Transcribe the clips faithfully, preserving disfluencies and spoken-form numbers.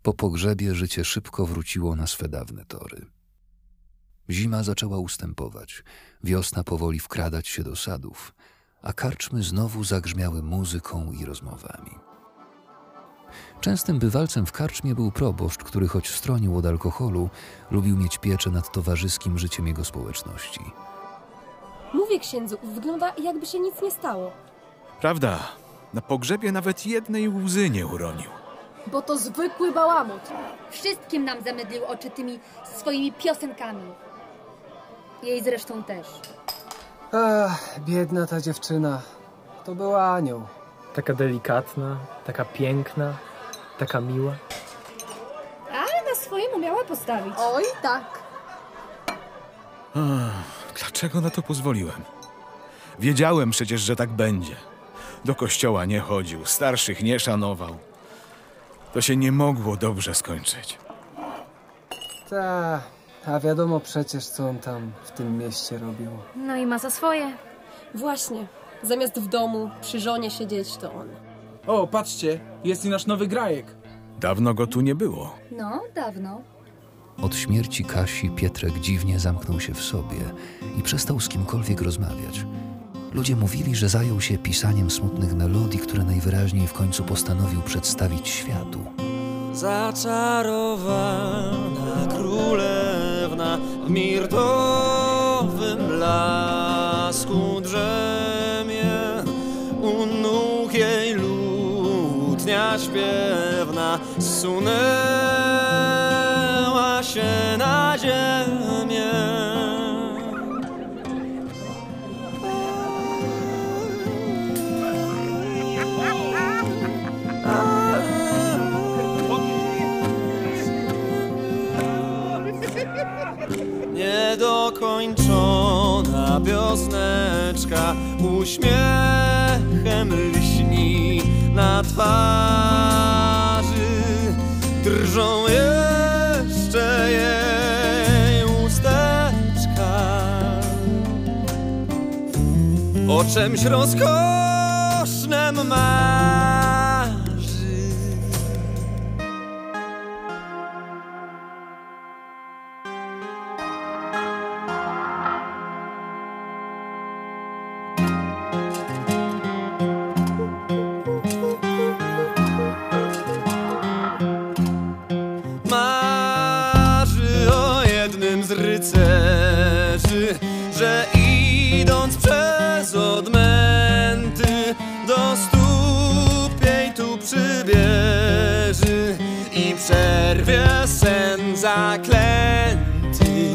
Po pogrzebie życie szybko wróciło na swe dawne tory. Zima zaczęła ustępować, wiosna powoli wkradać się do sadów, a karczmy znowu zagrzmiały muzyką i rozmowami. Częstym bywalcem w karczmie był proboszcz, który choć stronił od alkoholu, lubił mieć pieczę nad towarzyskim życiem jego społeczności. Mówię, księdzu, wygląda, jakby się nic nie stało. Prawda, na pogrzebie nawet jednej łzy nie uronił. Bo to zwykły bałamut. Wszystkim nam zamydlił oczy tymi swoimi piosenkami. Jej zresztą też. Ach, biedna ta dziewczyna. To był anioł. Taka delikatna, taka piękna, taka miła. Ale na swoim umiała postawić. Oj, tak. Ach, dlaczego na to pozwoliłem? Wiedziałem przecież, że tak będzie. Do kościoła nie chodził, starszych nie szanował. To się nie mogło dobrze skończyć. Ta, a wiadomo przecież, co on tam w tym mieście robił. No i ma za swoje. Właśnie. Zamiast w domu przy żonie siedzieć, to on. O, patrzcie, jest i nasz nowy grajek. Dawno go tu nie było. No, dawno. Od śmierci Kasi Pietrek dziwnie zamknął się w sobie i przestał z kimkolwiek rozmawiać. Ludzie mówili, że zajął się pisaniem smutnych melodii, które najwyraźniej w końcu postanowił przedstawić światu. Zaczarowana królewna w mirtowym blasku drzemie, u nóg jej lutnia śpiewna zsunęła się na ziemię. Niedokończona piosneczka uśmiechem lśni na twarzy. Drżą jeszcze jej usteczka. O czymś rozkosznym marzy. Rycerzy, że idąc przez odmęty do stóp jej tu przybieży i przerwie sen zaklęty.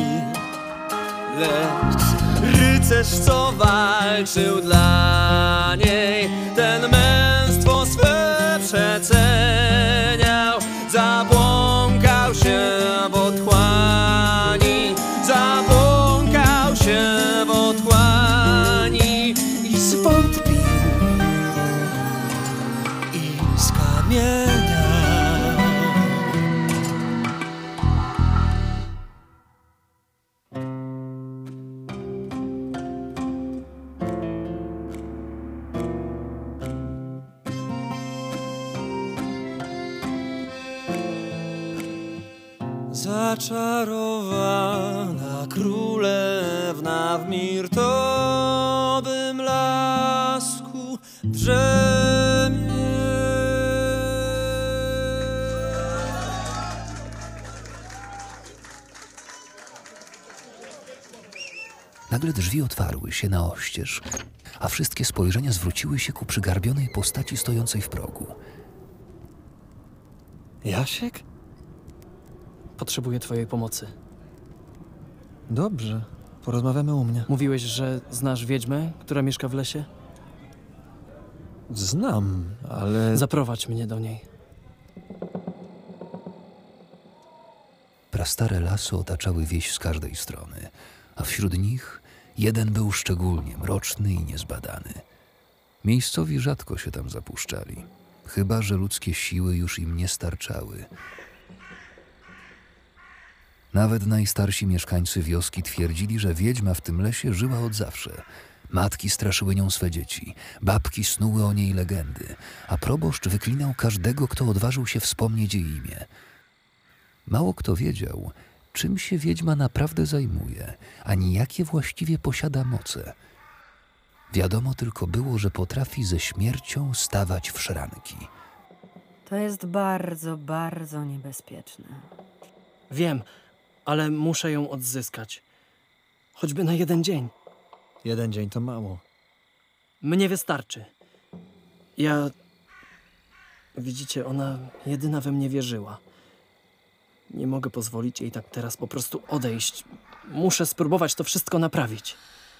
Lecz rycerz, co walczył dla niej, ten męstwo swe przeceniał, zabłąkał się w otchłani, zabłąkał się w otchłani i zwątpił i skamieniał. Zaczarowana królewna w mirtowym lasku drzemie. Nagle drzwi otwarły się na oścież, a wszystkie spojrzenia zwróciły się ku przygarbionej postaci stojącej w progu. Jasiek? Potrzebuję twojej pomocy. Dobrze, porozmawiamy u mnie. Mówiłeś, że znasz wiedźmę, która mieszka w lesie? Znam, ale... Zaprowadź mnie do niej. Prastare lasy otaczały wieś z każdej strony, a wśród nich jeden był szczególnie mroczny i niezbadany. Miejscowi rzadko się tam zapuszczali, chyba że ludzkie siły już im nie starczały. Nawet najstarsi mieszkańcy wioski twierdzili, że wiedźma w tym lesie żyła od zawsze, Matki straszyły nią swe dzieci, babki snuły o niej legendy, a proboszcz wyklinał każdego, kto odważył się wspomnieć jej imię. Mało kto wiedział, czym się wiedźma naprawdę zajmuje, ani jakie właściwie posiada moce. Wiadomo tylko było, że potrafi ze śmiercią stawać w szranki. To jest bardzo, bardzo niebezpieczne. Wiem, ale muszę ją odzyskać. Choćby na jeden dzień. Jeden dzień to mało. Mnie wystarczy. Ja... Widzicie, ona jedyna we mnie wierzyła. Nie mogę pozwolić jej tak teraz po prostu odejść. Muszę spróbować to wszystko naprawić.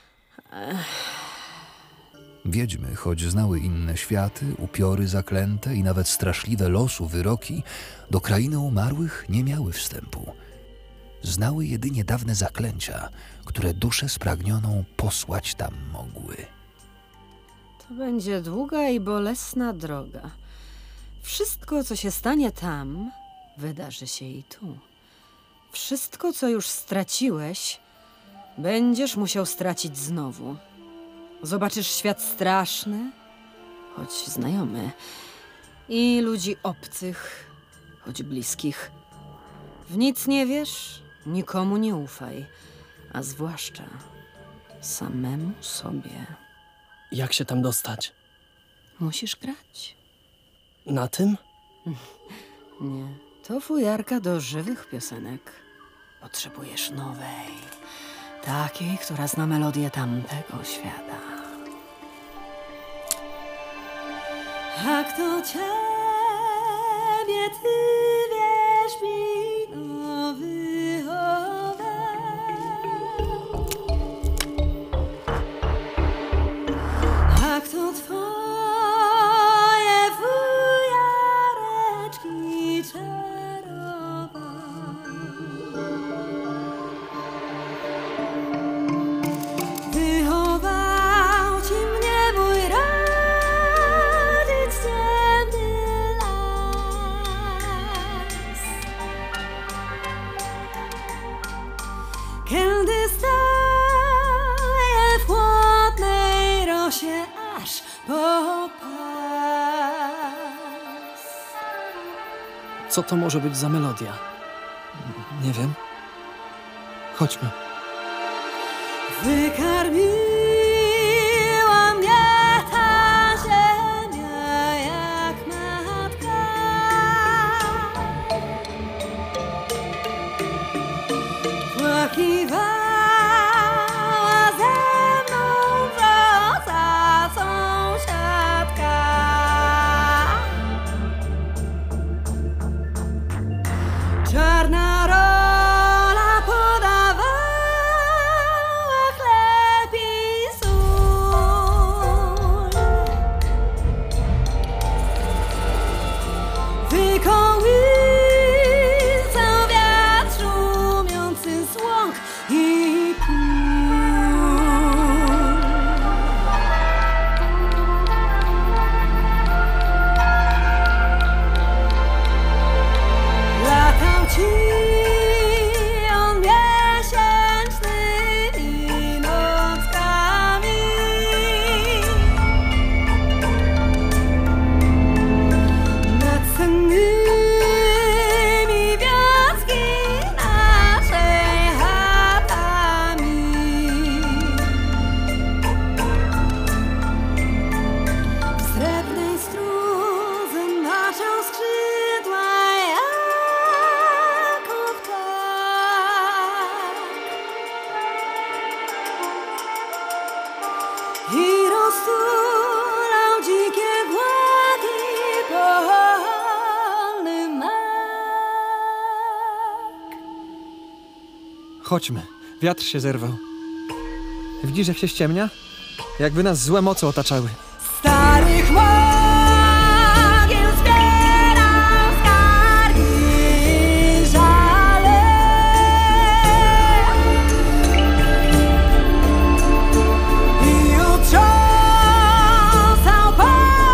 Wiedźmy, choć znały inne światy, upiory zaklęte i nawet straszliwe losu wyroki, do krainy umarłych nie miały wstępu. Znały jedynie dawne zaklęcia, które duszę spragnioną posłać tam mogły. To będzie długa i bolesna droga. Wszystko, co się stanie tam, wydarzy się i tu. Wszystko, co już straciłeś, będziesz musiał stracić znowu. Zobaczysz świat straszny, choć znajomy, i ludzi obcych, choć bliskich. W nic nie wiesz, nikomu nie ufaj, a zwłaszcza samemu sobie. Jak się tam dostać? Musisz grać. Na tym? Nie, to fujarka do żywych piosenek. Potrzebujesz nowej, takiej, która zna melodię tamtego świata. A kto ciebie ty wiesz mi wychował? A kto twoje fujareczki czarował? Wychował ci mnie mój rodzic ciemny las. Kiedy staję w chłodnej rosie aż po pas. Co to może być za melodia? Nie wiem. Chodźmy. Wykarmiła mnie ta ziemia jak matka. Płakiwała ze mną wroca sąsiadka. Czarna rola podawała chleb i sól. Wykołysał wiatr szumiący z łąk i pól. Latał ci on miesięcznymi nockami. Nad sennymi wioski naszej chatami. W srebrnej strudze maczał skrzydła jako ptak i roztulał dzikie głagi polny mak. Chodźmy. Wiatr się zerwał. Widzisz, jak się ściemnia? Jakby nas złe moce otaczały. Starych mogiel zbierał skargi i żale. I utrząsał po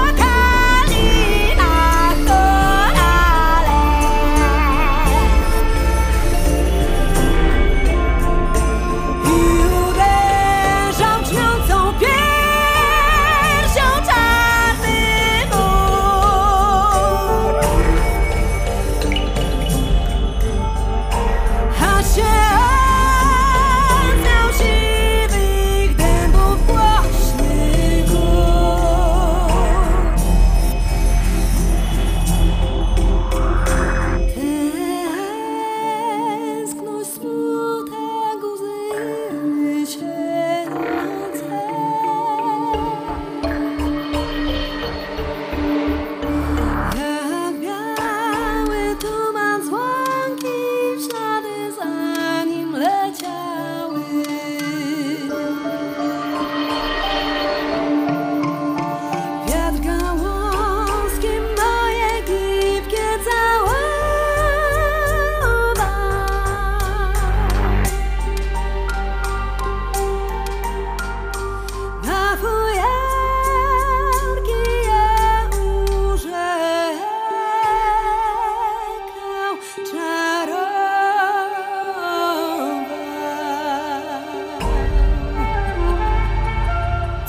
kalinach korale. I uderzał drzmiącą pięścią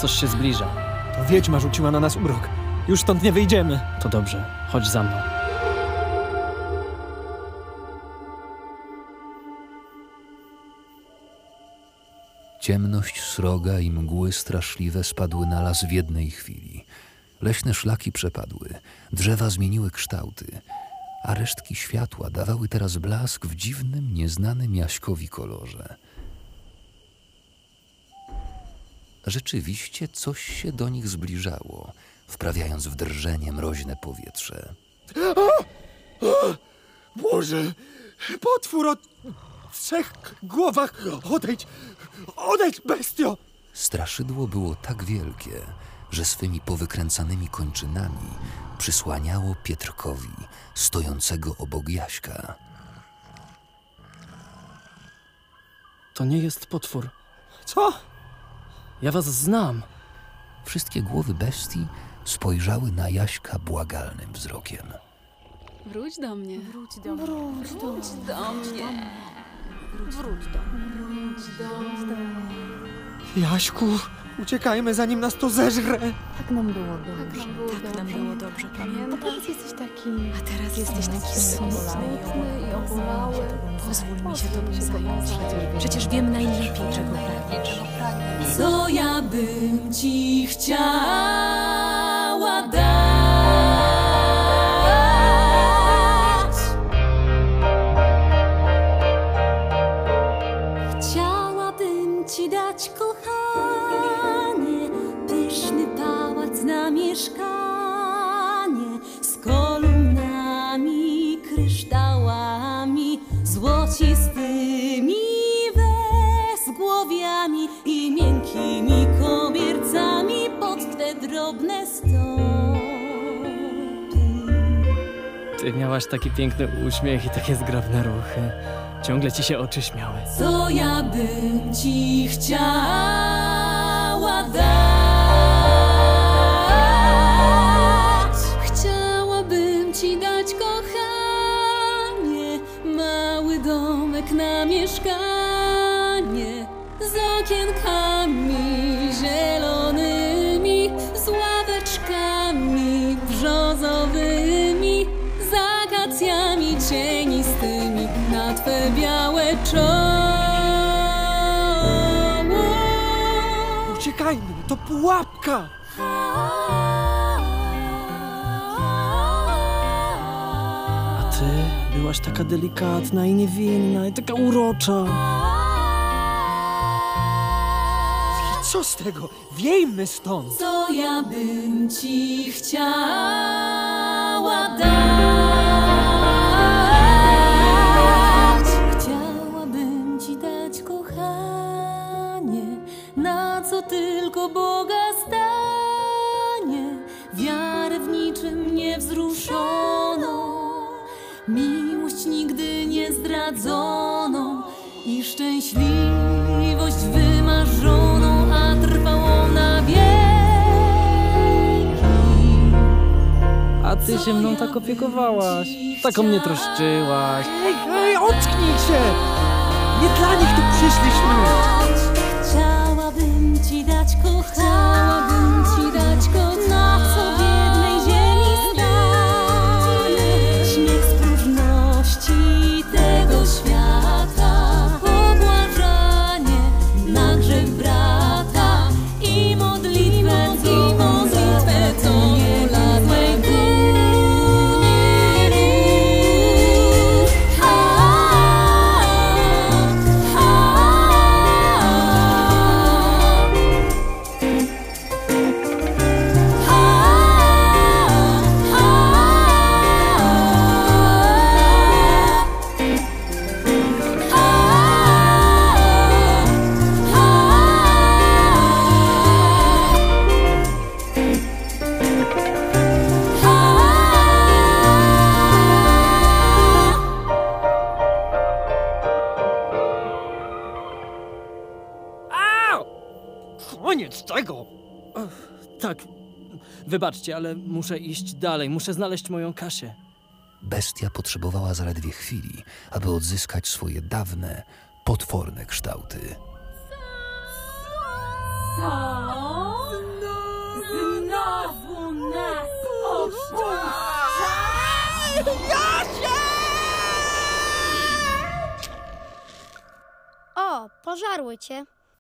Coś się zbliża. To wiedźma rzuciła na nas urok. Już stąd nie wyjdziemy. To dobrze, chodź za mną. Ciemność sroga i mgły straszliwe spadły na las w jednej chwili. Leśne szlaki przepadły, drzewa zmieniły kształty, a resztki światła dawały teraz blask w dziwnym, nieznanym Jaśkowi kolorze. Rzeczywiście coś się do nich zbliżało, wprawiając w drżenie mroźne powietrze. Boże, potwór o trzech głowach! Odejdź! Odejdź, bestio! Straszydło było tak wielkie, że swymi powykręcanymi kończynami przysłaniało Pietrkowi, stojącego obok Jaśka. To nie jest potwór. Co? Ja was znam. Wszystkie głowy bestii spojrzały na Jaśka błagalnym wzrokiem. Wróć do mnie. Wróć do mnie. Wróć do, Wróć do mnie. Wróć do mnie. Wróć do mnie. Jaśku, uciekajmy, zanim nas to zeżre. Tak nam było dobrze. Tak nam było dobrze, pamiętasz? A teraz jesteś taki... A teraz jesteś taki smutny i obolały. Pozwól mi się tobą zająć. Przecież wiem najlepiej, czego pragniesz. Co ja bym ci chciała dać? Chciałabym ci dać, kochanie, pyszny pałac na mieszkanie z kolumnami, kryształami złocistymi, wezgłowiami i miękkimi kobiercami pod twe drobne stopy. Ty miałaś taki piękny uśmiech i takie zgrabne ruchy. Ciągle ci się oczy śmiały. Co ja bym ci chciała dać? Chciałabym ci dać, kochanie, mały domek na mieszkanie z okienkami zielonymi, z ławeczkami brzozowymi, z akacjami cienistymi na twe białe czoło. Uciekajmy, to pułapka! A ty byłaś taka delikatna i niewinna i taka urocza. I co z tego? Wiejmy stąd! Co ja bym ci chciała dać? Chciałabym ci dać, kochanie, na co tylko Boga stanie, wiarę w niczym niewzruszoną, miłość nigdy niezdradzona i szczęśliwość wymarzoną, a trwałą na wieki. A ty się mną tak opiekowałaś, tak o mnie troszczyłaś. Hej, hej, ocknij się! Nie dla nich tu przyszliśmy! Chciałabym ci dać, kochałabym ci dać, kochanie, na co w jednej ziemi stanie śmiech z próżności tego świata, pobłażanie na grzech brata i modlitwę, i modlitwę, co nie latłej Koniec tego! Tak, wybaczcie, ale muszę iść dalej. Muszę znaleźć moją Kasię. Bestia potrzebowała zaledwie chwili, aby odzyskać swoje dawne, potworne kształty. Co? Jasie! O, pożarły cię.